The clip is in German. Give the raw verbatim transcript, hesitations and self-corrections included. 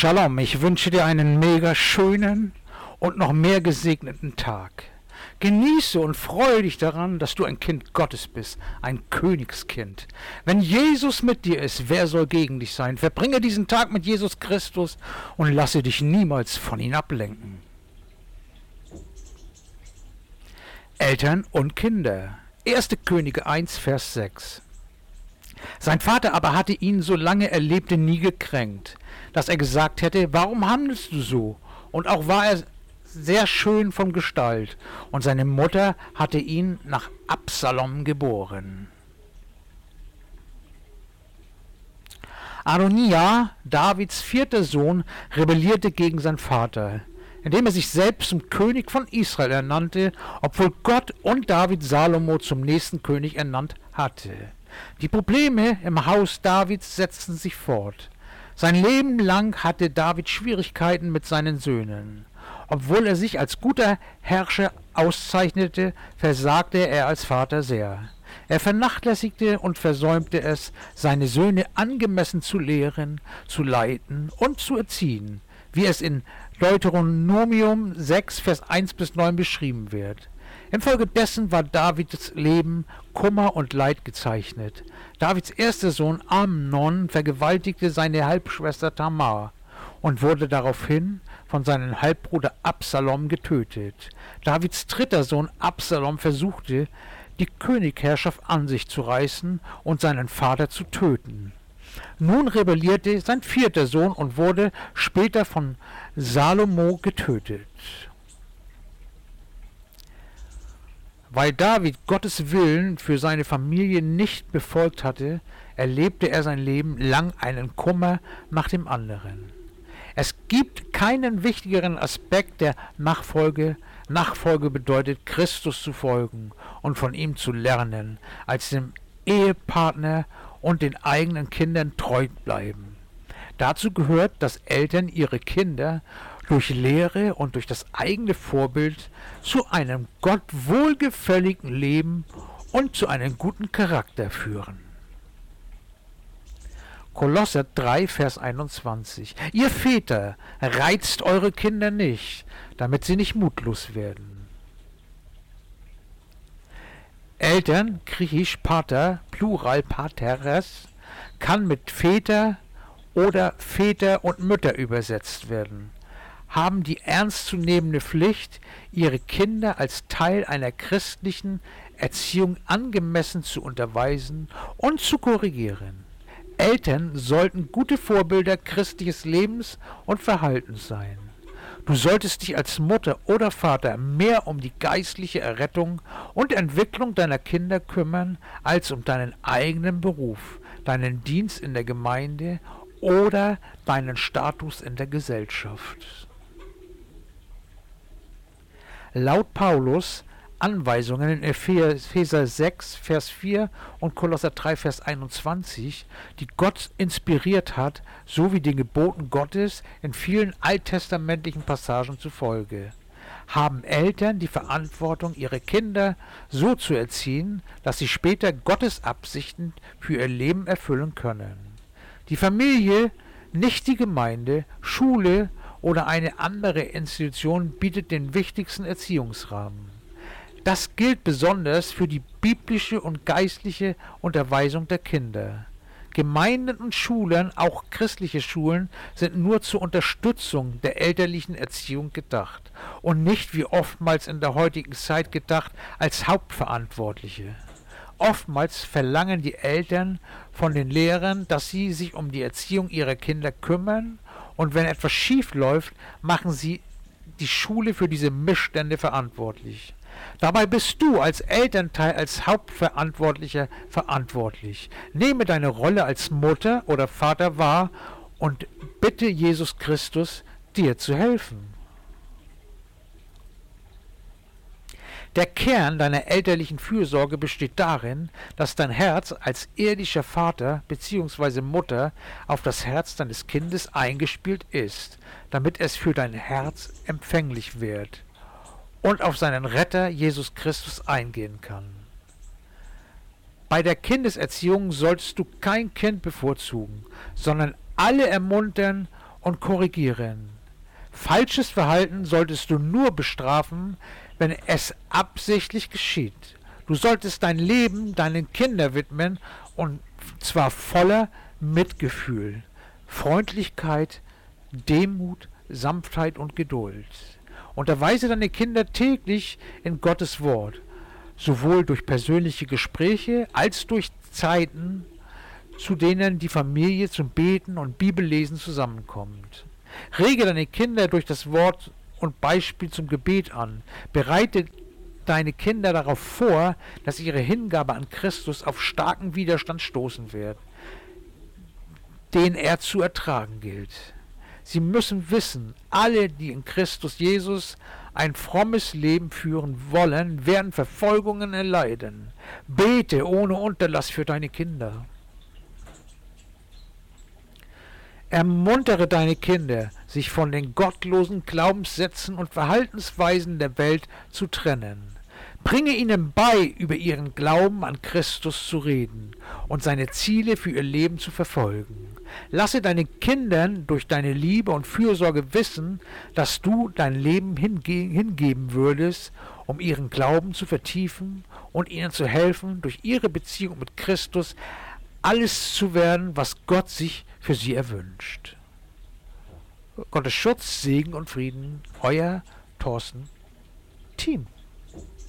Shalom, ich wünsche dir einen mega schönen und noch mehr gesegneten Tag. Genieße und freue dich daran, dass du ein Kind Gottes bist, ein Königskind. Wenn Jesus mit dir ist, wer soll gegen dich sein? Verbringe diesen Tag mit Jesus Christus und lasse dich niemals von ihm ablenken. Eltern und Kinder. erste Könige eins, Vers sechs. Sein Vater aber hatte ihn, solange er lebte, nie gekränkt, dass er gesagt hätte, warum handelst du so? Und auch war er sehr schön von Gestalt, und seine Mutter hatte ihn nach Absalom geboren. Adonia, Davids vierter Sohn, rebellierte gegen seinen Vater, indem er sich selbst zum König von Israel ernannte, obwohl Gott und David Salomo zum nächsten König ernannt hatte. Die Probleme im Haus Davids setzten sich fort. Sein Leben lang hatte David Schwierigkeiten mit seinen Söhnen. Obwohl er sich als guter Herrscher auszeichnete, versagte er als Vater sehr. Er vernachlässigte und versäumte es, seine Söhne angemessen zu lehren, zu leiten und zu erziehen, wie es in Deuteronomium sechs, Vers eins bis neun beschrieben wird. Infolgedessen war Davids Leben Kummer und Leid gezeichnet. Davids erster Sohn Amnon vergewaltigte seine Halbschwester Tamar und wurde daraufhin von seinem Halbbruder Absalom getötet. Davids dritter Sohn Absalom versuchte, die Königherrschaft an sich zu reißen und seinen Vater zu töten. Nun rebellierte sein vierter Sohn und wurde später von Salomo getötet. Weil David Gottes Willen für seine Familie nicht befolgt hatte, erlebte er sein Leben lang einen Kummer nach dem anderen. Es gibt keinen wichtigeren Aspekt der Nachfolge. Nachfolge bedeutet, Christus zu folgen und von ihm zu lernen, als dem Ehepartner und den eigenen Kindern treu bleiben. Dazu gehört, dass Eltern ihre Kinder durch Lehre und durch das eigene Vorbild zu einem Gott wohlgefälligen Leben und zu einem guten Charakter führen. Kolosser drei, Vers einundzwanzig. Ihr Väter, reizt eure Kinder nicht, damit sie nicht mutlos werden. Eltern, griechisch Pater, Plural Pateres, kann mit Väter oder Väter und Mütter übersetzt werden, haben die ernstzunehmende Pflicht, ihre Kinder als Teil einer christlichen Erziehung angemessen zu unterweisen und zu korrigieren. Eltern sollten gute Vorbilder christliches Lebens und Verhaltens sein. Du solltest dich als Mutter oder Vater mehr um die geistliche Errettung und Entwicklung deiner Kinder kümmern, als um deinen eigenen Beruf, deinen Dienst in der Gemeinde oder deinen Status in der Gesellschaft. Laut Paulus Anweisungen in Epheser sechs, Vers vier und Kolosser drei, Vers einundzwanzig, die Gott inspiriert hat, sowie den Geboten Gottes in vielen alttestamentlichen Passagen zufolge, haben Eltern die Verantwortung, ihre Kinder so zu erziehen, dass sie später Gottes Absichten für ihr Leben erfüllen können. Die Familie, nicht die Gemeinde, Schule oder eine andere Institution bietet den wichtigsten Erziehungsrahmen. Das gilt besonders für die biblische und geistliche Unterweisung der Kinder. Gemeinden und Schulen, auch christliche Schulen, sind nur zur Unterstützung der elterlichen Erziehung gedacht und nicht, wie oftmals in der heutigen Zeit gedacht, als Hauptverantwortliche. Oftmals verlangen die Eltern von den Lehrern, dass sie sich um die Erziehung ihrer Kinder kümmern, und wenn etwas schief läuft, machen sie die Schule für diese Missstände verantwortlich. Dabei bist du als Elternteil, als Hauptverantwortlicher verantwortlich. Nehme deine Rolle als Mutter oder Vater wahr und bitte Jesus Christus, dir zu helfen. Der Kern deiner elterlichen Fürsorge besteht darin, dass dein Herz als irdischer Vater bzw. Mutter auf das Herz deines Kindes eingespielt ist, damit es für dein Herz empfänglich wird und auf seinen Retter Jesus Christus eingehen kann. Bei der Kindeserziehung solltest du kein Kind bevorzugen, sondern alle ermuntern und korrigieren. Falsches Verhalten solltest du nur bestrafen, wenn es absichtlich geschieht. Du solltest dein Leben deinen Kindern widmen, und zwar voller Mitgefühl, Freundlichkeit, Demut, Sanftheit und Geduld. Unterweise deine Kinder täglich in Gottes Wort, sowohl durch persönliche Gespräche als durch Zeiten, zu denen die Familie zum Beten und Bibellesen zusammenkommt. Rege deine Kinder durch das Wort und Beispiel zum Gebet an. Bereite deine Kinder darauf vor, dass ihre Hingabe an Christus auf starken Widerstand stoßen wird, den er zu ertragen gilt. Sie müssen wissen, alle, die in Christus Jesus ein frommes Leben führen wollen, werden Verfolgungen erleiden. Bete ohne Unterlass für deine Kinder. Ermuntere deine Kinder, sich von den gottlosen Glaubenssätzen und Verhaltensweisen der Welt zu trennen. Bringe ihnen bei, über ihren Glauben an Christus zu reden und seine Ziele für ihr Leben zu verfolgen. Lasse deinen Kindern durch deine Liebe und Fürsorge wissen, dass du dein Leben hinge- hingeben würdest, um ihren Glauben zu vertiefen und ihnen zu helfen, durch ihre Beziehung mit Christus alles zu werden, was Gott sich für sie erwünscht. Gottes Schutz, Segen und Frieden, euer Thorsten Thiem.